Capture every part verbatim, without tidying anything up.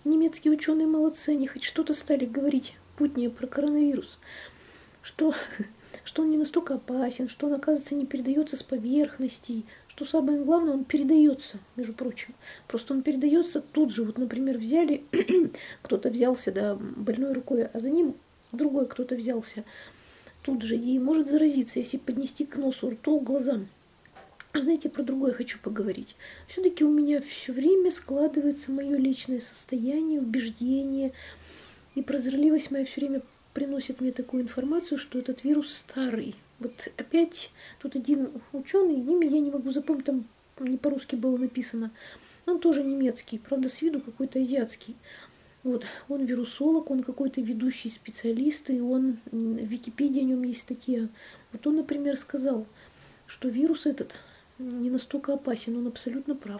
немецкие ученые молодцы, они хоть что-то стали говорить путнее про коронавирус, что, что он не настолько опасен, что он, оказывается, не передается с поверхностей, что самое главное, он передается, между прочим. Просто он передается тут же. Вот, например, взяли, кто-то взялся, да, больной рукой, а за ним другой кто-то взялся тут же и может заразиться, если поднести к носу, рту, глазам. Знаете, про другое хочу поговорить. Все-таки у меня все время складывается мое личное состояние, убеждение, и прозорливость моя все время приносит мне такую информацию, что этот вирус старый. Вот опять тут один ученый, имя я не могу запомнить, там не по-русски было написано. Он тоже немецкий, правда, с виду какой-то азиатский. Вот, он вирусолог, он какой-то ведущий специалист, и он, в Википедии о нем есть статья. Вот он, например, сказал, что вирус этот не настолько опасен, он абсолютно прав.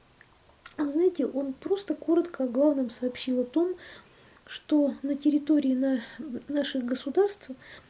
А знаете, он просто коротко о главном сообщил о том, что на территории на наших государств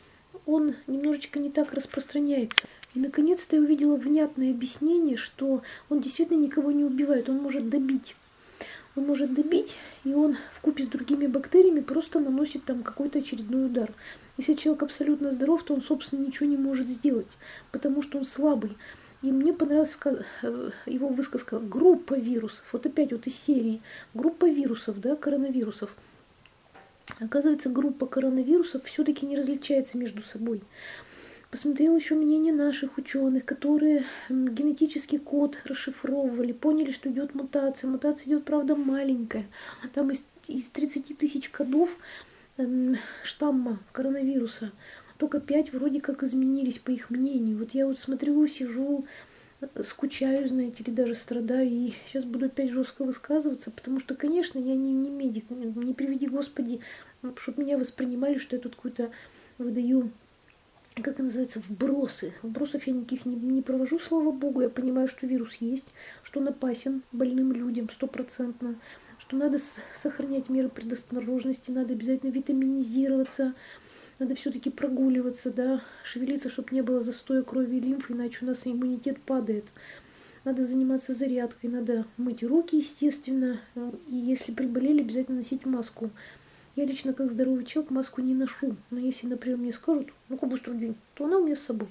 он немножечко не так распространяется. И наконец-то я увидела внятное объяснение, что он действительно никого не убивает, он может добить. Он может добить, и он вкупе с другими бактериями просто наносит там какой-то очередной удар. Если человек абсолютно здоров, то он, собственно, ничего не может сделать, потому что он слабый. И мне понравилась его высказка «группа вирусов». Вот опять вот из серии «группа вирусов», да, коронавирусов. Оказывается, группа коронавирусов все-таки не различается между собой. Посмотрела еще мнение наших ученых, которые генетический код расшифровывали, поняли, что идет мутация. Мутация идет, правда, маленькая. Там из, из тридцати тысяч кодов эм, штамма коронавируса только пять вроде как изменились, по их мнению. Вот я вот смотрю, сижу, скучаю, знаете ли, даже страдаю. И сейчас буду опять жестко высказываться, потому что, конечно, я не, не медик, не приведи Господи, чтобы меня воспринимали, что я тут какую-то выдаю, как это называется, вбросы. Вбросов я никаких не, не провожу, слава богу. Я понимаю, что вирус есть, что он опасен больным людям стопроцентно, что надо сохранять меры предосторожности, надо обязательно витаминизироваться, надо все-таки прогуливаться, да, шевелиться, чтобы не было застоя крови и лимфы, иначе у нас иммунитет падает. Надо заниматься зарядкой, надо мыть руки, естественно, и если приболели, обязательно носить маску. Я лично, как здоровый человек, маску не ношу, но если, например, мне скажут, ну-ка быстро день, то она у меня с собой.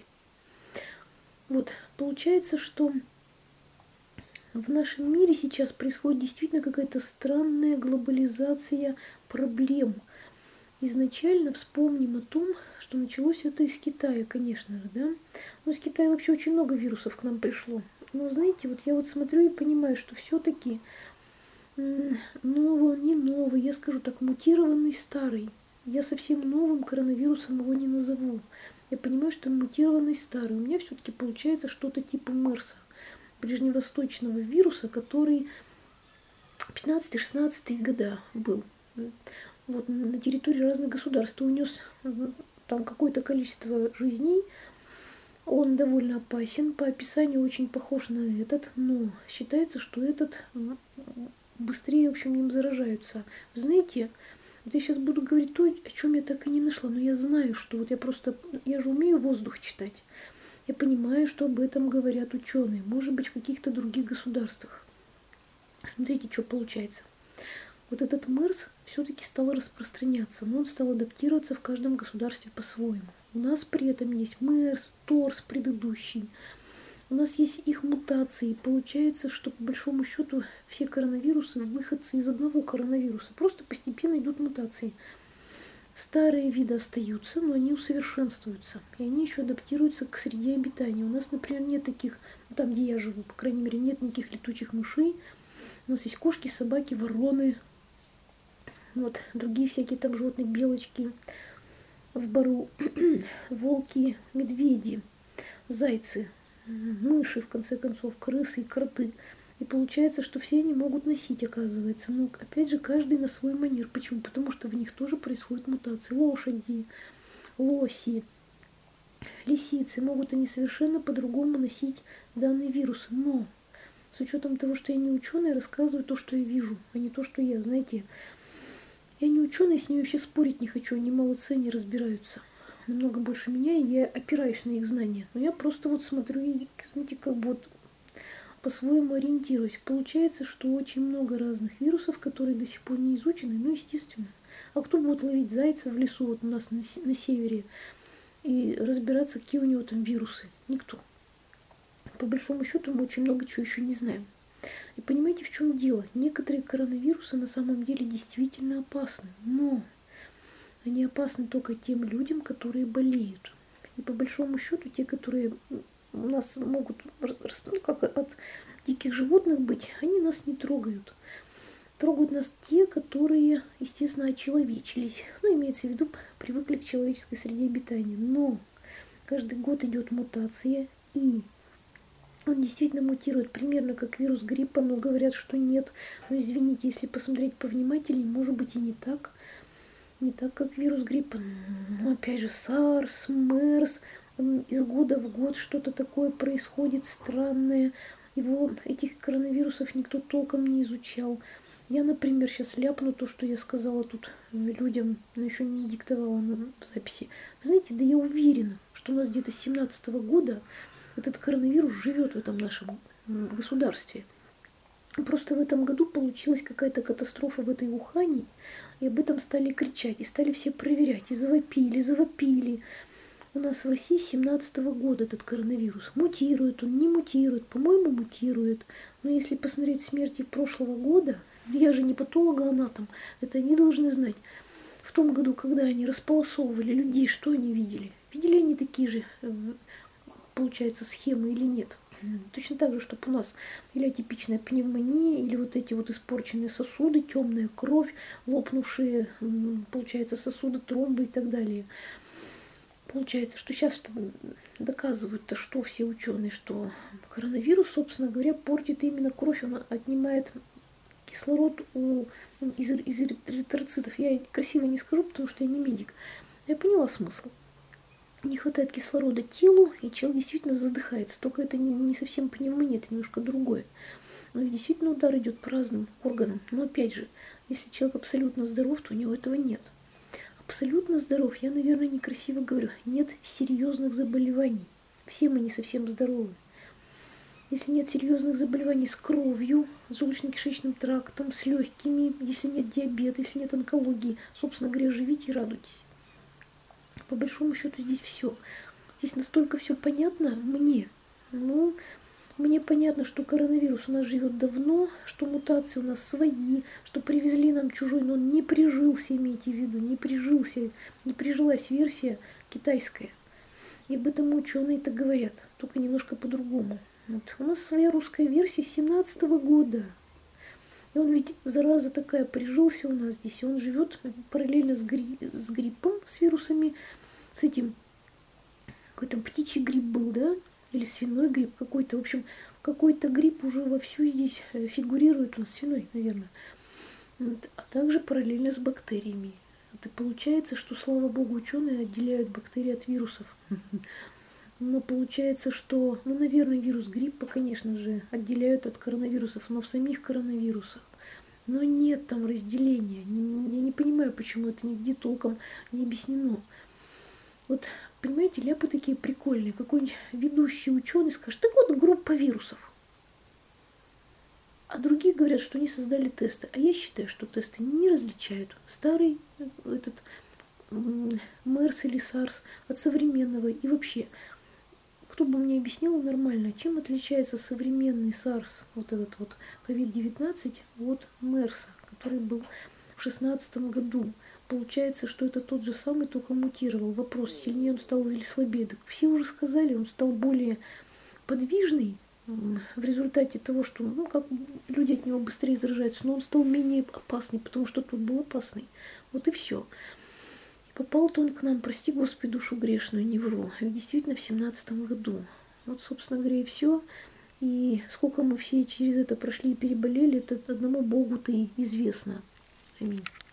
Вот, получается, что в нашем мире сейчас происходит действительно какая-то странная глобализация проблем. Изначально вспомним о том, что началось это из Китая, конечно же, да. Но из Китая вообще очень много вирусов к нам пришло. Но знаете, вот я вот смотрю и понимаю, что все-таки новый, не новый, я скажу так, мутированный старый. Я совсем новым коронавирусом его не назову. Я понимаю, что он мутированный старый. У меня все-таки получается что-то типа мерса, ближневосточного вируса, который пятнадцатые-шестнадцатые года был. Вот, на территории разных государств унес там какое-то количество жизней. Он довольно опасен, по описанию очень похож на этот, но считается, что этот быстрее, в общем, им заражаются. Вы знаете, вот я сейчас буду говорить то, о чем я так и не нашла, но я знаю, что вот я просто, я же умею воздух читать. Я понимаю, что об этом говорят ученые, может быть, в каких-то других государствах. Смотрите, что получается. Вот этот мерс все-таки стал распространяться, но он стал адаптироваться в каждом государстве по-своему. У нас при этом есть мерс, торс предыдущий. У нас есть их мутации. Получается, что по большому счету все коронавирусы выходцы из одного коронавируса. Просто постепенно идут мутации. Старые виды остаются, но они усовершенствуются. И они еще адаптируются к среде обитания. У нас, например, нет таких, ну, там, где я живу, по крайней мере, нет никаких летучих мышей. У нас есть кошки, собаки, вороны, вот, другие всякие там животные, белочки в бару, волки, медведи, зайцы, мыши, в конце концов, крысы и кроты. И получается, что все они могут носить, оказывается. Но, опять же, каждый на свой манер. Почему? Потому что в них тоже происходят мутации. Лошади, лоси, лисицы. Могут они совершенно по-другому носить данный вирус. Но с учетом того, что я не ученый, я рассказываю то, что я вижу, а не то, что я, знаете. Я не ученый, с ними вообще спорить не хочу. Они молодцы, они разбираются намного больше меня, и я опираюсь на их знания. Но я просто вот смотрю и, знаете, как бы вот по-своему ориентируюсь. Получается, что очень много разных вирусов, которые до сих пор не изучены, ну, естественно. А кто будет ловить зайца в лесу, вот у нас на, на севере, и разбираться, какие у него там вирусы? Никто. По большому счету мы очень много чего еще не знаем. И понимаете, в чем дело? Некоторые коронавирусы на самом деле действительно опасны, но они опасны только тем людям, которые болеют. И по большому счету те, которые у нас могут, ну, как от диких животных быть, они нас не трогают. Трогают нас те, которые, естественно, очеловечились. Ну, имеется в виду, привыкли к человеческой среде обитания. Но каждый год идет мутация, и он действительно мутирует, примерно как вирус гриппа, но говорят, что нет. Но извините, если посмотреть повнимательнее, может быть и не так. Не так, как вирус гриппа. Но опять же, сарс, мерс, из года в год что-то такое происходит странное. Его, этих коронавирусов никто толком не изучал. Я, например, сейчас ляпну то, что я сказала тут людям, но еще не диктовала на записи. Знаете, да я уверена, что у нас где-то с семнадцатого года этот коронавирус живет в этом нашем государстве. Просто в этом году получилась какая-то катастрофа в этой Ухане, и об этом стали кричать, и стали все проверять, и завопили, завопили. У нас в России с семнадцатого года этот коронавирус. Мутирует он, не мутирует, по-моему, мутирует. Но если посмотреть смерти прошлого года, я же не патологоанатом, это они должны знать. В том году, когда они располосовывали людей, что они видели? Видели они такие же, получается, схемы или нет? Точно так же, чтобы у нас или атипичная пневмония, или вот эти вот испорченные сосуды, темная кровь, лопнувшие, получается, сосуды, тромбы и так далее. Получается, что сейчас доказывают-то, что все ученые, что коронавирус, собственно говоря, портит именно кровь, он отнимает кислород у, из, из эритроцитов. Я красиво не скажу, потому что я не медик. Я поняла смысл. Не хватает кислорода телу, и человек действительно задыхается. Только это не, не совсем пневмония, это немножко другое. Но действительно удар идет по разным органам. Но опять же, если человек абсолютно здоров, то у него этого нет. Абсолютно здоров, я, наверное, некрасиво говорю, нет серьезных заболеваний. Все мы не совсем здоровы. Если нет серьезных заболеваний с кровью, с желудочно-кишечным трактом, с легкими, если нет диабета, если нет онкологии, собственно говоря, живите и радуйтесь. По большому счету здесь все. Здесь настолько все понятно мне. Ну, мне понятно, что коронавирус у нас живет давно, что мутации у нас свои, что привезли нам чужой, но он не прижился, имейте в виду, не прижился, не прижилась версия китайская. И об этом ученые-то говорят, только немножко по-другому. Вот. У нас своя русская версия семнадцатого года. И он ведь, зараза такая, прижился у нас здесь. И он живет параллельно с, гри... с гриппом, с вирусами, с этим, какой-то птичий грипп был, да? Или свиной грипп какой-то. В общем, какой-то грипп уже вовсю здесь фигурирует. Он свиной, наверное. Вот. А также параллельно с бактериями. Вот и получается, что, слава богу, ученые отделяют бактерии от вирусов. Но получается, что, ну, наверное, вирус гриппа, конечно же, отделяют от коронавирусов, но в самих коронавирусах. Но нет там разделения. Я не понимаю, почему это нигде толком не объяснено. Вот, понимаете, ляпы такие прикольные. Какой-нибудь ведущий ученый скажет, так вот группа вирусов. А другие говорят, что они создали тесты. А я считаю, что тесты не различают старый этот мерс или сарс от современного. И вообще, кто бы мне объяснил нормально, чем отличается современный сарс, вот этот вот ковид девятнадцать, от мерса, который был в шестнадцатом году. Получается, что это тот же самый, только мутировал. Вопрос, сильнее он стал или слабее. Так все уже сказали, он стал более подвижный в результате того, что, ну, как люди от него быстрее заражаются, но он стал менее опасный, потому что тот был опасный. Вот и все. Попал-то он к нам, прости Господи, душу грешную, не вру, действительно в семнадцатом году. Вот, собственно говоря, и все. И сколько мы все через это прошли и переболели, это одному Богу-то и известно. Аминь.